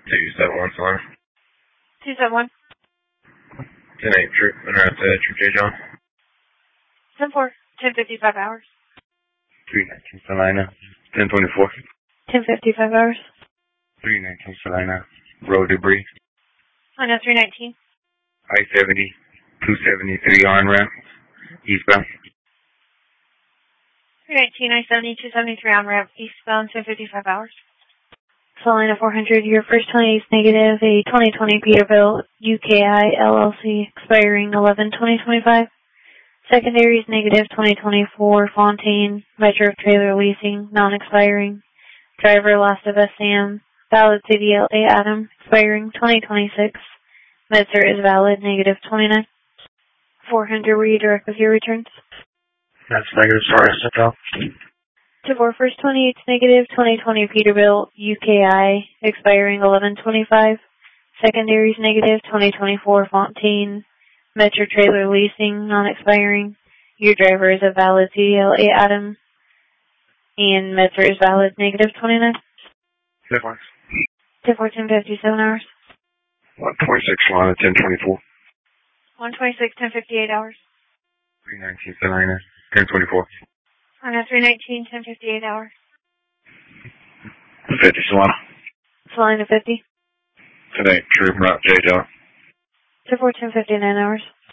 271 Solana. 271. 10-8 Troop, and route to Troop J. John. 10-4, 10:55 hours. 319 Salina, 1024. 10:55 hours. 319 Salina, road debris. I know 319. I-70, 273 on ramp, eastbound. 319, I-70, 273 on ramp, eastbound, 10:55 hours. Salina 400, your first 20 is negative, a 2020 Peterbilt UKI LLC expiring 11/2025. Secondary is negative 2024 Fontaine Metro Trailer Leasing, non-expiring. Driver Last of Us Sam, valid CDLA Adam, expiring 2026. Medser is valid, negative 29. 400, were you direct with your returns? That's negative, sorry, SFL. 2-4, first 28 is negative, 2020 Peterbilt UKI, expiring 11/25. Secondary is negative, 2024 Fontaine Metro Trailer Leasing, non-expiring. Your driver is a valid CDLA Adam, and Medser is valid, negative 29. 10-4. 2-4, 10:57 hours. 126 Solana, 1024. 126, 10:58 hours. 319 Salina, 1024. I know 319, 10:58 hours. 50 Solana. Salina 50. 10-8 Troop, route J. John. 2-4, 10:59 hours.